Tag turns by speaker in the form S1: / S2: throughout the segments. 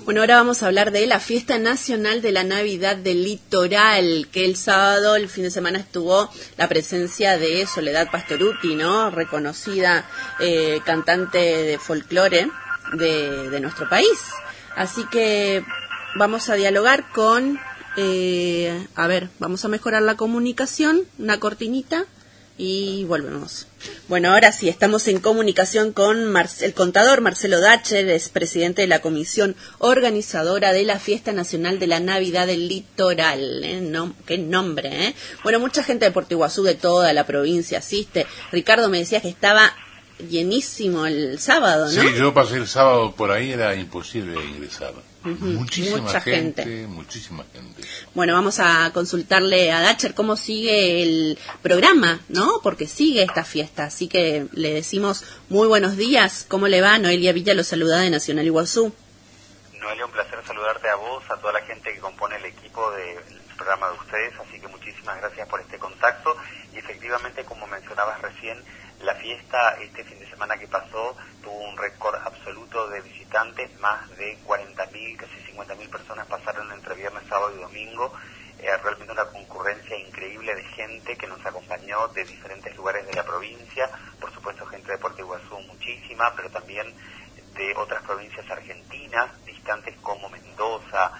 S1: Bueno, ahora vamos a hablar de la Fiesta Nacional de la Navidad del Litoral, que el sábado, el fin de semana, estuvo la presencia de Soledad Pastorutti, ¿no? Reconocida cantante de folclore de nuestro país. Así que vamos a dialogar con, vamos a mejorar la comunicación, una cortinita y volvemos. Bueno, ahora sí, estamos en comunicación con el contador Marcelo Dacher, es presidente de la comisión organizadora de la Fiesta Nacional de la Navidad del Litoral. Qué nombre, ¿eh? Bueno, mucha gente de Puerto Iguazú, de toda la provincia, asiste. Ricardo me decía que estaba llenísimo el sábado, ¿no?
S2: Sí, yo pasé el sábado por ahí, era imposible ingresar.
S1: Mucha gente.
S2: Muchísima gente.
S1: Bueno, vamos a consultarle a Dacher cómo sigue el programa, ¿no? Porque sigue esta fiesta, así que le decimos muy buenos días. ¿Cómo le va? Noelia Villa lo saluda de Nacional Iguazú.
S3: Noelia, un placer saludarte a vos, a toda la gente que compone el equipo del programa de ustedes, así que muchísimas gracias por este contacto. Y efectivamente, como mencionabas recién, la fiesta este fin de semana que pasó tuvo un récord absoluto de visitantes, más de 40.000, casi 50.000 personas pasaron entre viernes, sábado y domingo. Realmente una concurrencia increíble de gente que nos acompañó de diferentes lugares de la provincia, por supuesto gente de Puerto Iguazú muchísima, pero también de otras provincias argentinas, distantes como Mendoza,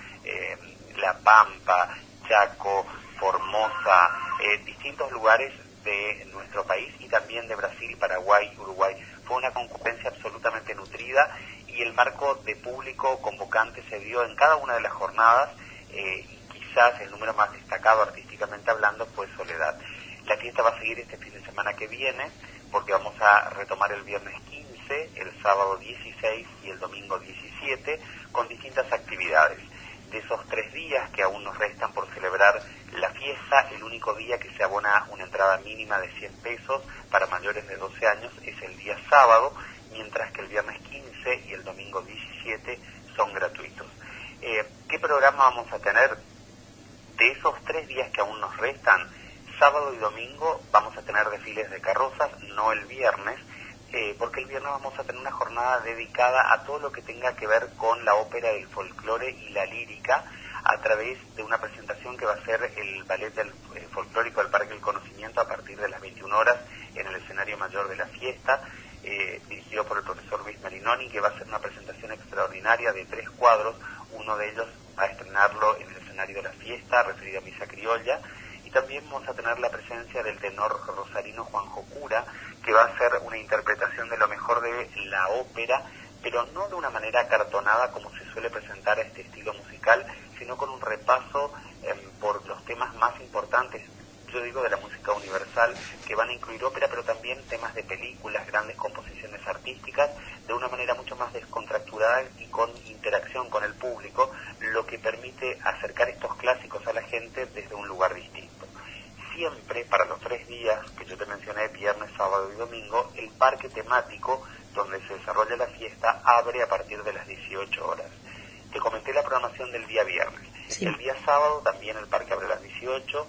S3: La Pampa, Chaco, Formosa, distintos lugares de nuestro país y también de Brasil, Paraguay, Uruguay. Fue una concurrencia absolutamente nutrida y el marco de público convocante se dio en cada una de las jornadas y quizás el número más destacado artísticamente hablando fue Soledad. La fiesta va a seguir este fin de semana que viene porque vamos a retomar el viernes 15, el sábado 16 y el domingo 17 con distintas actividades. De esos 3 días que aún nos restan por celebrar la fiesta, el único día que se abona una entrada mínima de 100 pesos para mayores de 12 años es el día sábado, mientras que el viernes 15 y el domingo 17 son gratuitos. ¿Qué programa vamos a tener? De esos 3 días que aún nos restan, sábado y domingo vamos a tener desfiles de carrozas, no el viernes, porque el viernes vamos a tener una jornada dedicada a todo lo que tenga que ver con la ópera, el folclore y la lírica, a través de una presentación que va a ser el ballet del folclórico del Parque del Conocimiento a partir de las 21 horas en el escenario mayor de la fiesta, dirigido por el profesor Luis Marinoni, que va a ser una presentación extraordinaria de 3 cuadros. Uno de ellos va a estrenarlo en el escenario de la fiesta, referido a Misa Criolla, y también vamos a tener la presencia del tenor rosarino Juanjo Cura, que va a hacer una interpretación de lo mejor de la ópera, pero no de una manera acartonada como se suele presentar a este estilo musical, sino con un repaso por los temas más importantes, yo digo de la música universal, que van a incluir ópera, pero también temas de películas, grandes composiciones artísticas, de una manera mucho más descontracturada y con interacción con el público, lo que permite acercar estos clásicos a la gente desde un lugar distinto. Siempre, para los 3 días que yo te mencioné, viernes, sábado y domingo, el parque temático donde se desarrolla la fiesta abre a partir de las 18 horas. Te comenté la programación del día viernes. Sí. El día sábado también el parque abre a las 18,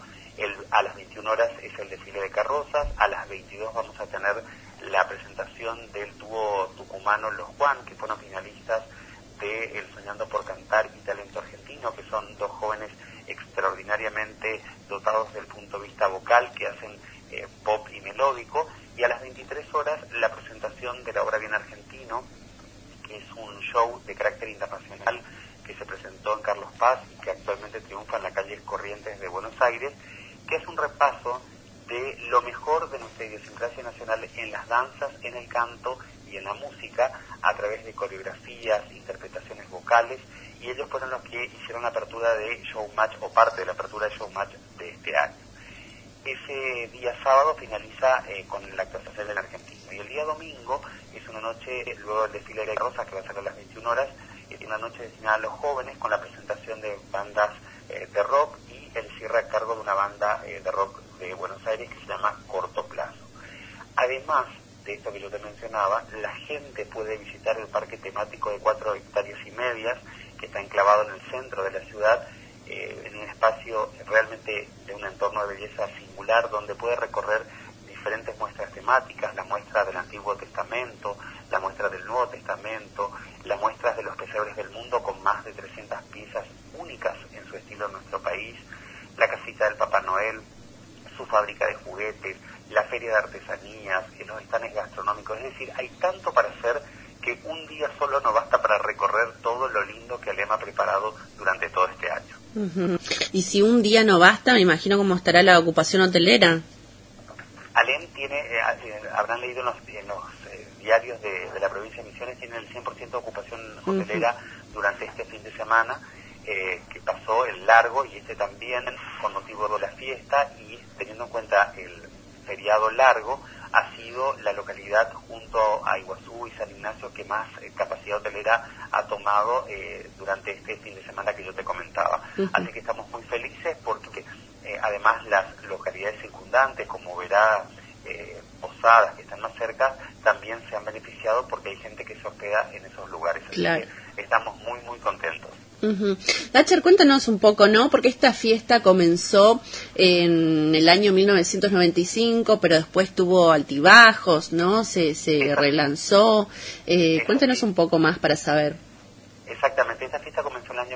S3: a las 21 horas es el desfile de carrozas, a las 22 vamos a tener la presentación del dúo tucumano Los Juan, que fueron finalistas de El Soñando por Cantar y Talento Argentino, que son 2 jóvenes extraordinariamente dotados del punto de vista vocal, que hacen pop y melódico, y a las 23 horas la presentación de la obra Bien Argentino, que es un show de carácter internacional que se presentó en Carlos Paz y que actualmente triunfa en la calle Corrientes de Buenos Aires, que es un repaso de lo mejor de nuestra idiosincrasia nacional en las danzas, en el canto y en la música, a través de coreografías, interpretaciones vocales, y ellos fueron los que hicieron la apertura de Showmatch, o parte de la apertura de Showmatch de este año. Ese día sábado finaliza con la actuación del argentino, y el día domingo es una noche, luego del desfile de carrozas que va a ser a las 21 horas, es una noche destinada a los jóvenes con la presentación de bandas de rock y el cierre a cargo de una banda de rock de Buenos Aires que se llama Corto Plazo. Además de esto que yo te mencionaba, la gente puede visitar el parque temático de 4 hectáreas y medias que está enclavado en el centro de la ciudad, en un espacio realmente de un entorno de belleza singular, donde puede recorrer diferentes muestras temáticas, la muestra del Antiguo Testamento, la muestra del Nuevo Testamento, las muestras de los pesebres del mundo con más de 300 piezas únicas en su estilo en nuestro país, la casita del Papá Noel, su fábrica de juguetes, la feria de artesanías, los estandes gastronómicos. Es decir, hay tanto para hacer que un día solo no basta para recorrer todo lo lindo que Alem ha preparado durante todo este año.
S1: Uh-huh. Y si un día no basta, me imagino cómo estará la ocupación hotelera.
S3: Alem tiene, habrán leído en los diarios de la provincia de Misiones, tiene el 100% de ocupación hotelera durante este fin de semana, que pasó el largo, y este también con motivo de la fiesta, y teniendo en cuenta el feriado largo, ha sido la localidad junto a Iguazú y San Ignacio que más capacidad hotelera ha tomado durante este fin de semana que yo te comentaba. Así que estamos muy felices porque además las localidades circundantes, como Verá, Posadas, que están más cerca, también se han beneficiado porque hay gente que se hospeda en esos lugares. Así que estamos muy, muy contentos.
S1: Lacher, cuéntanos un poco, ¿no? Porque esta fiesta comenzó en el año 1995, pero después tuvo altibajos, ¿no? Se relanzó. Cuéntanos un poco más para saber.
S3: Exactamente, esta fiesta comenzó en el año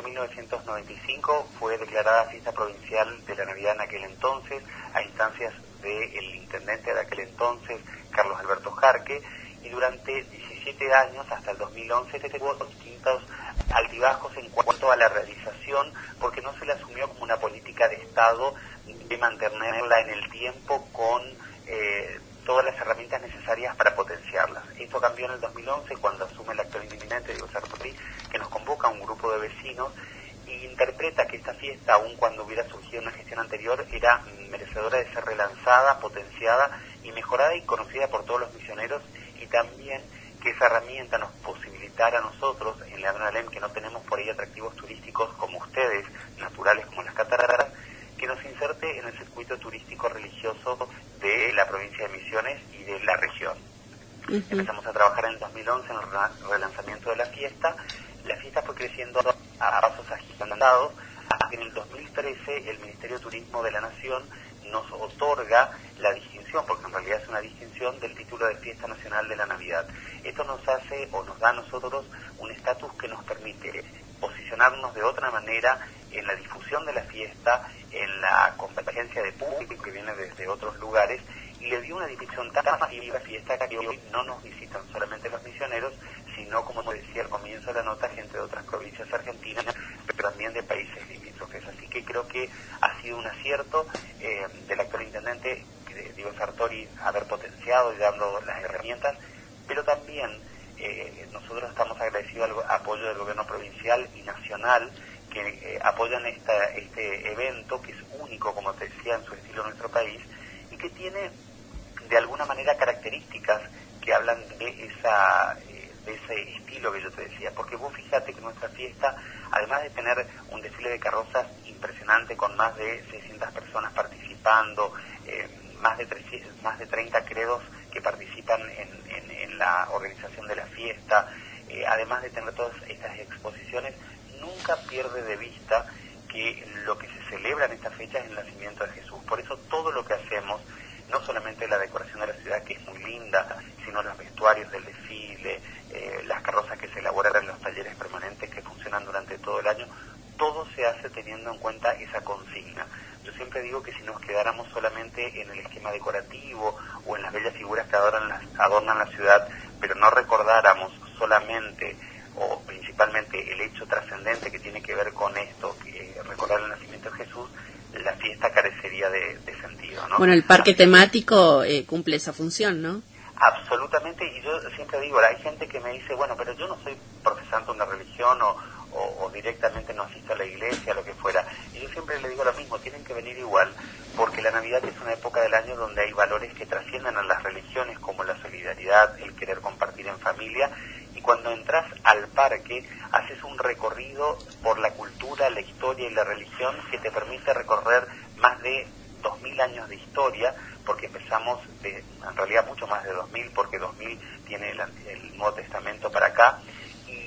S3: 1995, fue declarada fiesta provincial de la Navidad en aquel entonces, a instancias del intendente de aquel entonces, Carlos Alberto Jarque, y durante 17 años, hasta el 2011, tuvo distintos altibajos en cuanto a la realización, porque no se le asumió como una política de Estado de mantenerla en el tiempo con todas las herramientas necesarias para potenciarlas. Esto cambió en el 2011 cuando asume el actual intendente Diego Sartori, que nos convoca a un grupo de vecinos e interpreta que esta fiesta, aun cuando hubiera surgido en una gestión anterior, era merecedora de ser relanzada, potenciada y mejorada y conocida por todos los misioneros, y también que esa herramienta nos posibilitara a nosotros, en la Alem, que no tenemos por ahí atractivos turísticos como ustedes, naturales como las cataratas, que nos inserte en el circuito turístico religioso de la provincia de Misiones y de la región. Empezamos a trabajar en el 2011 en el relanzamiento de la fiesta. La fiesta fue creciendo a pasos agigantados, hasta que en el 2013 el Ministerio de Turismo de la Nación nos otorga la distinción, porque en realidad es una distinción, del título de Fiesta Nacional de la Navidad. Esto nos hace, o nos da a nosotros, un estatus que nos permite posicionarnos de otra manera en la difusión de la fiesta, en la convergencia de público que viene desde otros lugares, y le dio una difusión tan masiva a la fiesta que hoy no nos visitan solamente los misioneros, sino, como decía al comienzo de la nota, gente de otras provincias argentinas, pero también de países limítrofes. Así que creo que ha sido un acierto del actual intendente Diego Sartori haber potenciado y dando las herramientas, pero también nosotros estamos agradecidos al apoyo del gobierno provincial y nacional que apoyan este evento, que es único, como te decía, en su estilo en nuestro país, y que tiene de alguna manera características que hablan de ese estilo que yo te decía, porque vos fíjate que nuestra fiesta, además de tener un desfile de carrozas impresionante con más de 600 personas participando, más de 30 credos que participan en la organización de la fiesta, además de tener todas estas exposiciones, nunca pierde de vista que lo que se celebra en esta fecha es el nacimiento de Jesús. Por eso todo lo que hacemos, no solamente la decoración de la ciudad, que es muy linda, sino los vestuarios del desfile, las carrozas que se elaboran en los talleres permanentes que funcionan durante todo el año, todo se hace teniendo en cuenta esa consigna. Yo siempre digo que si nos quedáramos solamente en el esquema decorativo o en las bellas figuras que adornan la ciudad, pero no recordáramos solamente o principalmente el hecho trascendente que tiene que ver con esto, que recordar el nacimiento de Jesús, la fiesta carecería de sentido, ¿no?
S1: Bueno, el parque temático cumple esa función, ¿no?
S3: Absolutamente, y yo siempre digo, hay gente que me dice, bueno, pero yo no soy profesante de una religión o directamente no asisto a la iglesia, lo que fuera. Y yo siempre le digo lo mismo, tienen que venir igual, porque la Navidad es una época del año donde hay valores que trascienden a las religiones, como la solidaridad, el querer compartir en familia, y cuando entras al parque, haces un recorrido por la cultura, la historia y la religión que te permite recorrer más de 2000 años de historia, porque empezamos en realidad mucho más de 2000, porque 2000 tiene el Nuevo Testamento para acá, y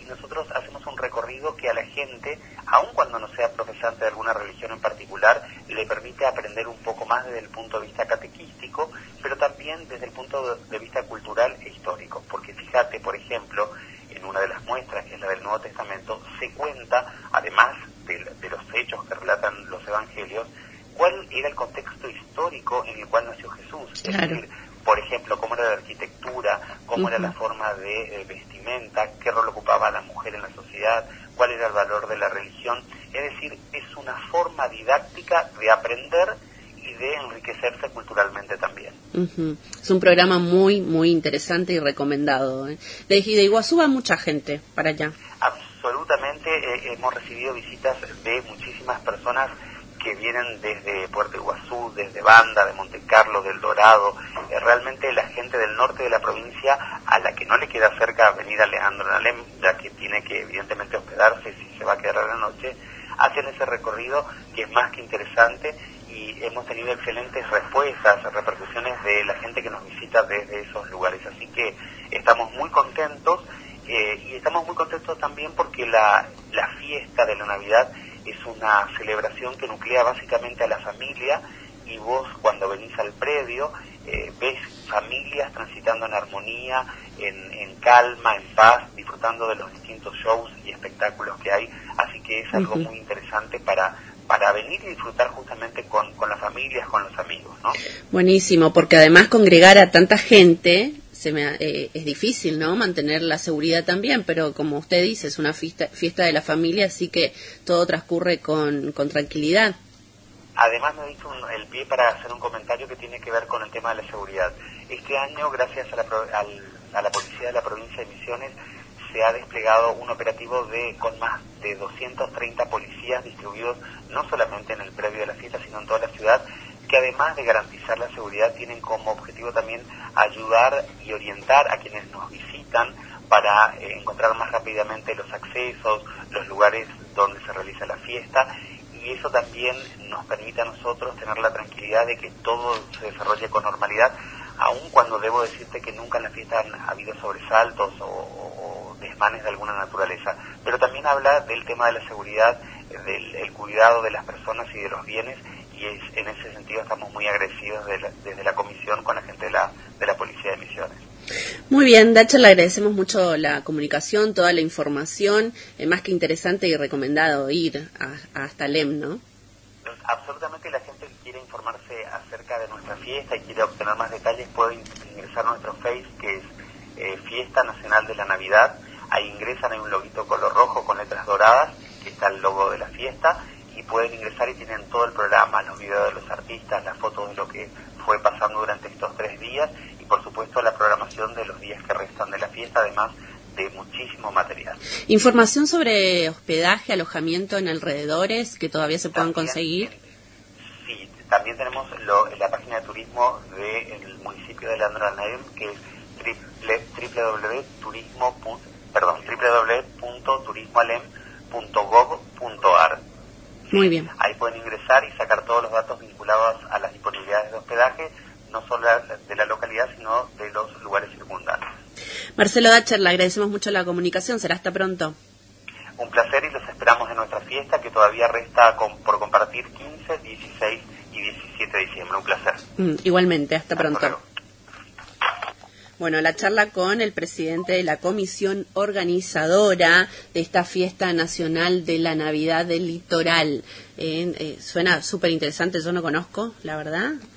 S3: nosotros hacemos un recorrido que a la gente, aun cuando no sea profesante de alguna religión en particular, le permite aprender un poco más desde el punto de vista catequístico, pero también desde el punto de vista cultural e histórico. Porque fíjate, por ejemplo, en una de las muestras, que es la del Nuevo Testamento, se cuenta, además de los hechos que relatan los evangelios, cuál era el contexto histórico en el cual nació Jesús.
S1: Claro.
S3: Es decir, por ejemplo, cómo era la arquitectura, cómo era la forma de vestimenta, qué rol ocupaba la mujer en la sociedad, cuál era el valor de la religión. Es decir, es una forma didáctica de aprender y de enriquecerse culturalmente también.
S1: Es un programa muy, muy interesante y recomendado. De Iguazú va mucha gente para allá.
S3: Absolutamente, hemos recibido visitas de muchísimas personas que vienen desde Puerto Iguazú, desde Banda, de Monte Carlo, del Dorado. Realmente la gente del norte de la provincia, a la que no le queda cerca venir a Leandro en Alem, ya que tiene que evidentemente hospedarse si se va a quedar a la noche, hacen ese recorrido que es más que interesante, y hemos tenido excelentes respuestas, repercusiones de la gente que nos visita desde esos lugares. Así que estamos muy contentos, y estamos muy contentos también porque la fiesta de la Navidad es una celebración que nuclea básicamente a la familia, y vos cuando venís al predio ves familias transitando en armonía, en calma, en paz, disfrutando de los distintos shows y espectáculos que hay. Así que es algo muy interesante para venir y disfrutar justamente con las familias, con los amigos, ¿no? Buenísimo, porque además congregar a tanta gente es difícil, ¿no? Mantener la seguridad también, pero como usted dice, es una fiesta de la familia, así que todo transcurre con tranquilidad. Además me diste el pie para hacer un comentario que tiene que ver con el tema de la seguridad. Este año, gracias a la policía de la provincia de Misiones, se ha desplegado un operativo con más de 230 policías distribuidos no solamente en el predio de la fiesta, sino en toda la ciudad, que además de garantizar la seguridad, tienen como objetivo también ayudar y orientar a quienes nos visitan para encontrar más rápidamente los accesos, los lugares donde se realiza la fiesta, y eso también nos permite a nosotros tener la tranquilidad de que todo se desarrolle con normalidad, aun cuando debo decirte que nunca en la fiesta han habido sobresaltos o desmanes de alguna naturaleza. Pero también habla del tema de la seguridad, del cuidado de las personas y de los bienes, y en ese sentido estamos muy agradecidos desde la comisión con la gente de la Policía de Misiones. Muy bien, Dacher, le agradecemos mucho la comunicación, toda la información, más que interesante y recomendado ir hasta Alem, ¿no? Absolutamente, la gente que quiere informarse acerca de nuestra fiesta y quiere obtener más detalles puede ingresar a nuestro Face, que es Fiesta Nacional de la Navidad. Ahí ingresan, hay un loguito color rojo con letras doradas, que está el logo de la fiesta, y pueden ingresar y tienen todo el programa, los videos de los artistas, las fotos de lo que fue pasando durante estos 3 días, y por supuesto la programación de los días que restan de la fiesta, además de muchísimo material. Información sobre hospedaje, alojamiento en alrededores que todavía se puedan conseguir. Sí, también tenemos la página de turismo del municipio de Leandro Alem, que es www.turismoalem.gov.ar. Muy bien. Ahí pueden ingresar y sacar todos los datos vinculados a las disponibilidades de hospedaje, no solo de la localidad, sino de los lugares circundantes. Marcelo Dacher, le agradecemos mucho la comunicación. Será hasta pronto. Un placer, y los esperamos en nuestra fiesta, que todavía resta por compartir 15, 16 y 17 de diciembre. Un placer. Igualmente, hasta pronto. Luego. Bueno, la charla con el presidente de la comisión organizadora de esta fiesta nacional de la Navidad del Litoral. Suena súper interesante, yo no conozco, la verdad.